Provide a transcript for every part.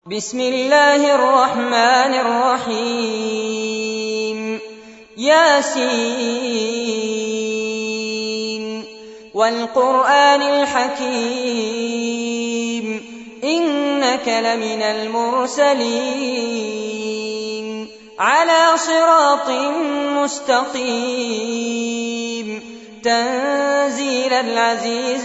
بسم الله الرحمن الرحيم ياسين والقرآن الحكيم إنك لمن المرسلين على صراط مستقيم تنزيل العزيز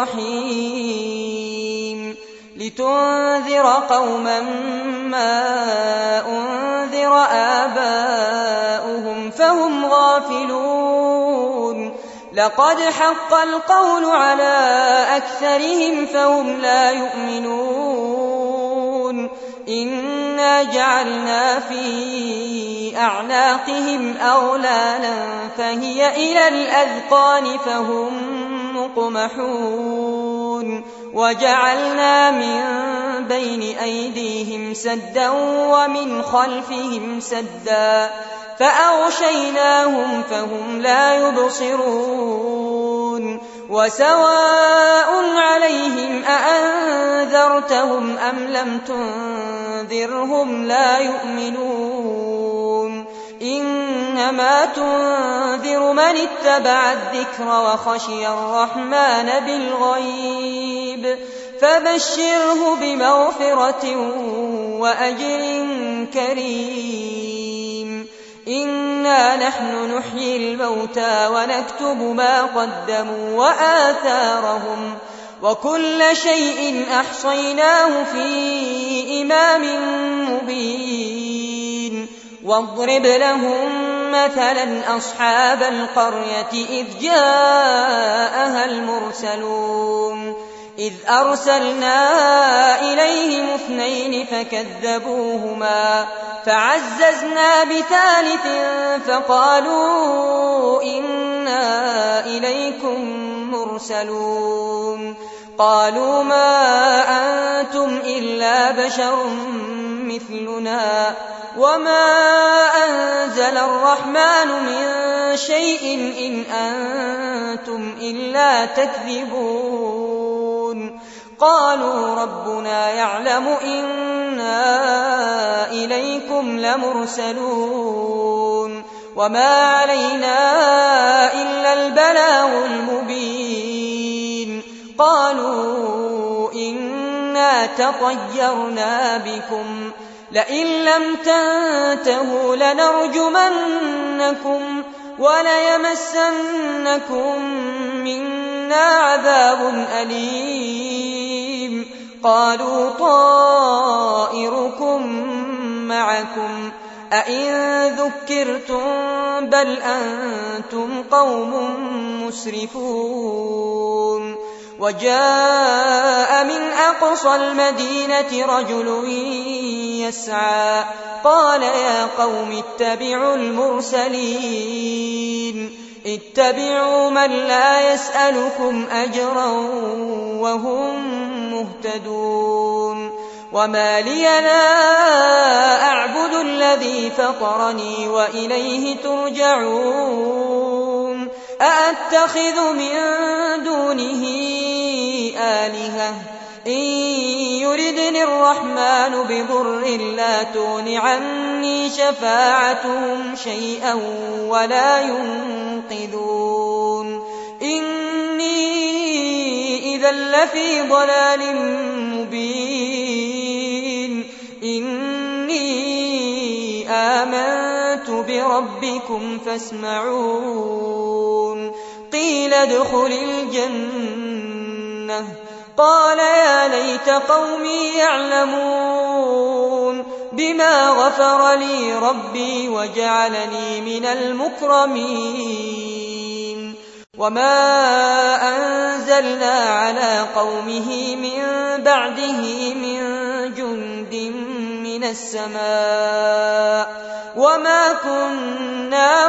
الرحيم لتنذر قوما ما أنذر آباؤهم فهم غافلون لقد حق القول على أكثرهم فهم لا يؤمنون إنا جعلنا في أعناقهم أغلالا فهي إلى الأذقان فهم مقمحون وجعلنا من بين أيديهم سدا ومن خلفهم سدا فأغشيناهم فهم لا يبصرون وسواء عليهم أأنذرتهم أم لم تنذرهم لا يؤمنون إنما تنذر من اتبع الذكر وخشي الرحمن بالغيب فبشره بمغفرة وأجر كريم إنا نحن نحيي الموتى ونكتب ما قدموا وآثارهم وكل شيء أحصيناه في إمام مبين واضرب لهم مثلا أصحاب القرية إذ جاءها المرسلون إذ أرسلنا إليهم 2 فكذبوهما فعززنا بثالث فقالوا إنا إليكم مرسلون قالوا ما أنتم إلا بشر مثلنا وما أنزل الرحمن من شيء إن أنتم إلا تكذبون قالوا ربنا يعلم إنا إليكم لمرسلون وما علينا إلا البلاغ المبين قالوا إنا تطيرنا بكم لئن لم تنتهوا لنرجمنكم وليمسنكم منا عذاب أليم قالوا طائركم معكم أئن ذكرتم بل أنتم قوم مسرفون وجاء من أقصى المدينة رجل يسعى قال يا قوم اتبعوا المرسلين اتبعوا من لا يسألكم أجرا وهم مهتدون وما لي لا أعبد الذي فطرني وإليه ترجعون أأتخذ من دونه آلهة إن يردني الرحمن بضر لا تغن عني شفاعتهم شيئا ولا ينقذون إني إذا لفي ضلال مبين إني آمنت بربكم فاسمعون قيل ادخل الجنة قال يا ليت قومي يعلمون بما غفر لي ربي وجعلني من المكرمين وما أنزلنا على قومه من بعده من جند من السماء وما كنا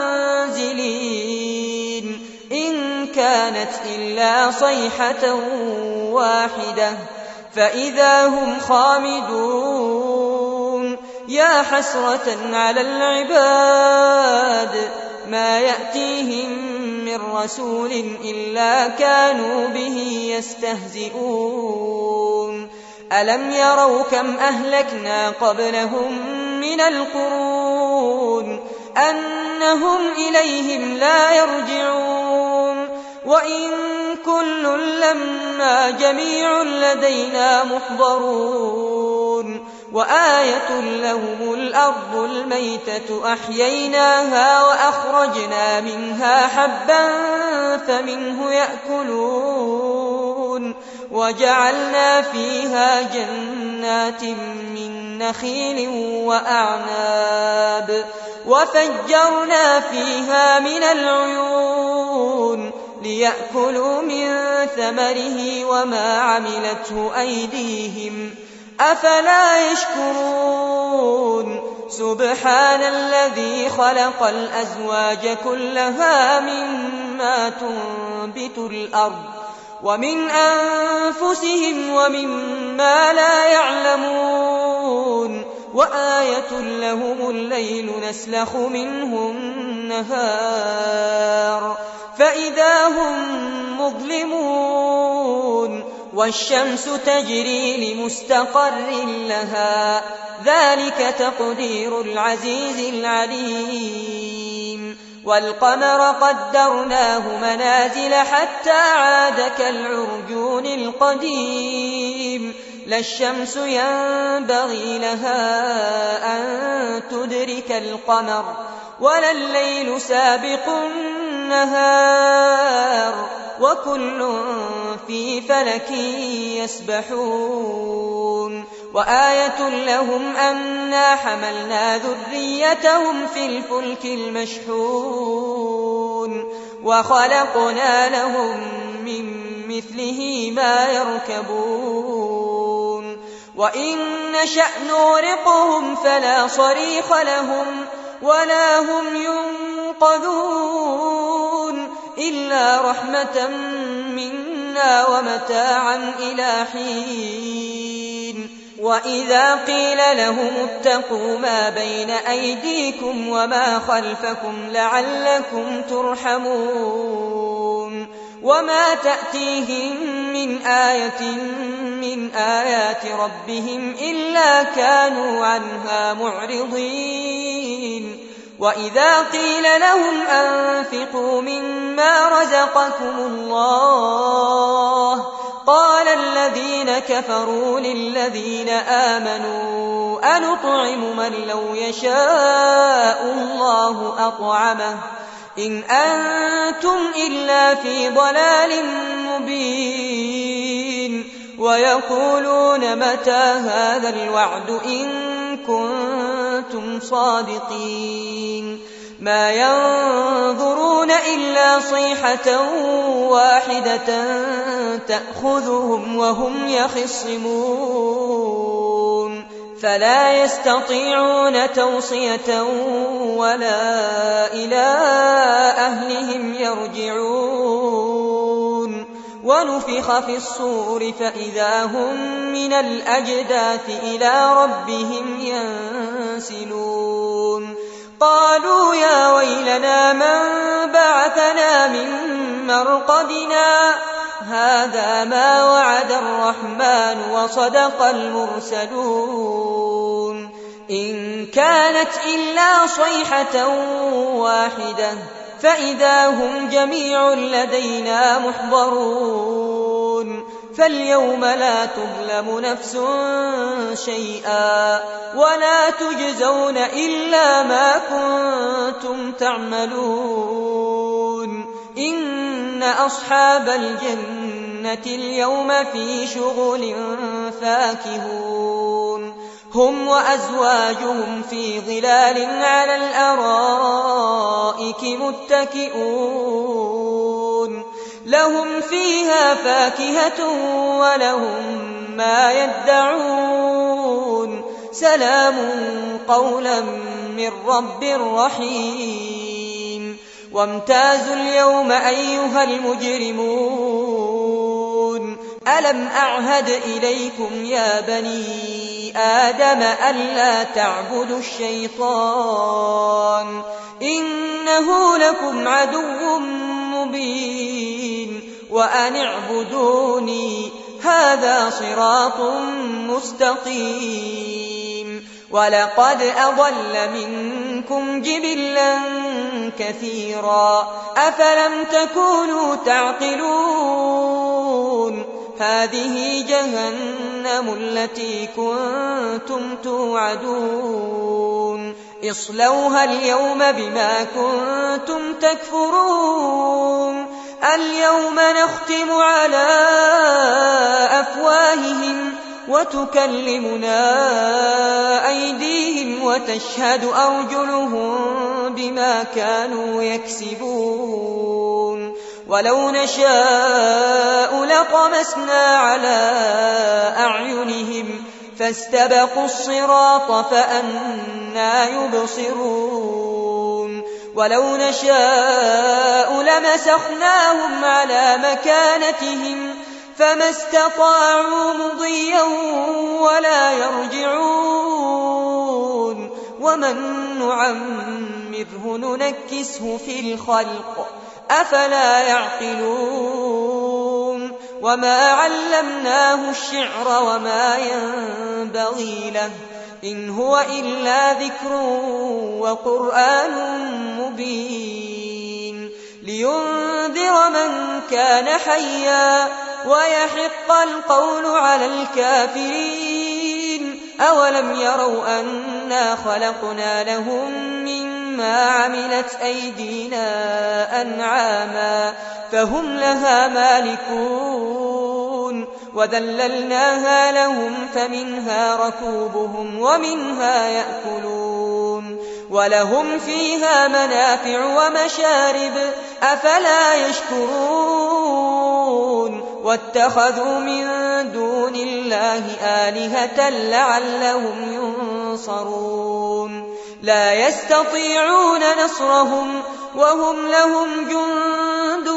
منزلين إن كانت إلا صيحة واحدة فإذا هم خامدون يا حسرة على العباد ما يأتيهم من رسول إلا كانوا به يستهزئون ألم يروا كم أهلكنا قبلهم من القرون أنهم إليهم لا يرجعون وإن كل لما جميع لدينا محضرون وآية لهم الأرض الميتة أحييناها وأخرجنا منها حبا فمنه يأكلون وجعلنا فيها جنات من نخيل وأعناب وفجرنا فيها من العيون ليأكلوا من ثمره وما عملته أيديهم أفلا يشكرون سبحان الذي خلق الأزواج كلها مما تنبت الأرض ومن أنفسهم ومما لا يعلمون وآية لهم الليل نسلخ منه النهار فإذا هم مظلمون والشمس تجري لمستقر لها ذلك تقدير العزيز العليم والقمر قدرناه منازل حتى عاد كالعرجون القديم لا الشمس ينبغي لها أن تدرك القمر ولا الليل سابق النهار وكل في فلك يسبحون وآية لهم أنا حملنا ذريتهم في الفلك المشحون وخلقنا لهم من مثله ما يركبون وإن نشأ نغرقهم فلا صريخ لهم ولا هم ينقذون إلا رحمة منا ومتاعا إلى حين وإذا قيل لهم اتقوا ما بين أيديكم وما خلفكم لعلكم ترحمون وما تأتيهم من آية من آيات ربهم إلا كانوا عنها معرضين وإذا قيل لهم أنفقوا مما رزقكم الله قال الذين كفروا للذين آمنوا أنطعم من لو يشاء الله أطعمه إن أنتم إلا في ضلال مبين ويقولون متى هذا الوعد إن كنتم صادقين ما ينظرون إلا صيحة واحدة تأخذهم وهم يخصمون فلا يستطيعون توصية ولا إلى أهلهم يرجعون ونفخ في الصور فإذا هم من الأجداث إلى ربهم ينسلون قالوا يا ويلنا من بعثنا من مرقدنا هذا ما وعد الرحمن وصدق المرسلون إن كانت إلا صيحة واحدة فإذا هم جميع لدينا محضرون فاليوم لا تظلم نفس شيئا ولا تجزون إلا ما كنتم تعملون إن أصحاب الجنة اليوم في شغل فاكهون هم وأزواجهم في ظلال على الأرائك متكئون لهم فيها فاكهة ولهم ما يدعون سلام قولا من رب رحيم وامتازوا اليوم أيها المجرمون ألم أعهد إليكم يا بني آدم ألا تعبدوا الشيطان إنه لكم عدو مبين وأن اعبدوني هذا صراط مستقيم ولقد أضل منكم جبلا كثيرا أفلم تكونوا تعقلون هذه جهنم التي كنتم توعدون اصلوها اليوم بما كنتم تكفرون اليوم نختم على أفواههم وتكلمنا أيديهم وتشهد أرجلهم بما كانوا يكسبون ولو نشاء لطمسنا على أعينهم فاستبقوا الصراط فأنى يبصرون ولو نشاء لمسخناهم على مكانتهم فما استطاعوا مضيا ولا يرجعون ومن نعمره ننكسه في الخلق أفلا يعقلون وما علمناه الشعر وما ينبغي له إن هو إلا ذكر وقرآن مبين لينذر من كان حيا ويحق القول على الكافرين أولم يروا أنا خلقنا لهم مما عملت أيدينا أنعاما فهم لها مالكون وذللناها لهم فمنها ركوبهم ومنها يأكلون ولهم فيها منافع ومشارب أفلا يشكرون واتخذوا من دون الله آلهة لعلهم ينصرون لا يستطيعون نصرهم وهم لهم جند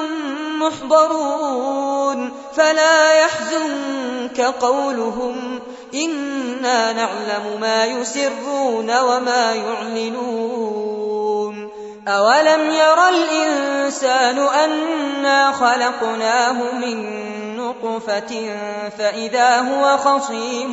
محضرون فلا يحزنك قولهم إنا نعلم ما يسرون وما يعلنون أولم ير الإنسان أنا خلقناه من نطفة فإذا هو خصيم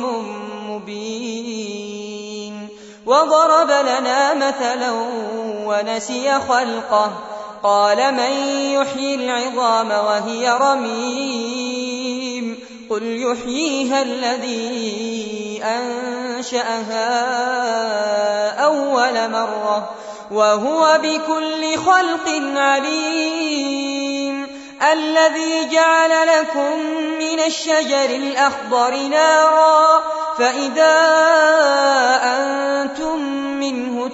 مبين وضرب لنا مثلا ونسي خلقه قال من يحيي العظام وهي رميم قل يحييها الذي أنشأها أول مرة وهو بكل خلق عليم الذي جعل لكم من الشجر الأخضر نارا فإذا أنتم منه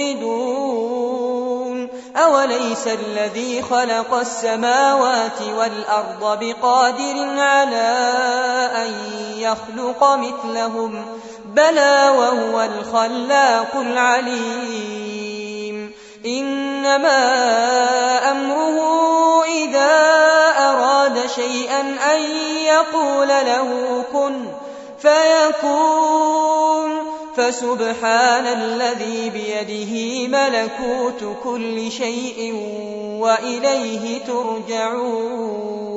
توقدون أوليس الذي خلق السماوات والأرض بقادر على أن يخلق مثلهم بلى وهو الخلاق العليم إنما أمره إذا أراد شيئا أن يقول له كن فيكون فسبحان الذي بيده ملكوت كل شيء وإليه ترجعون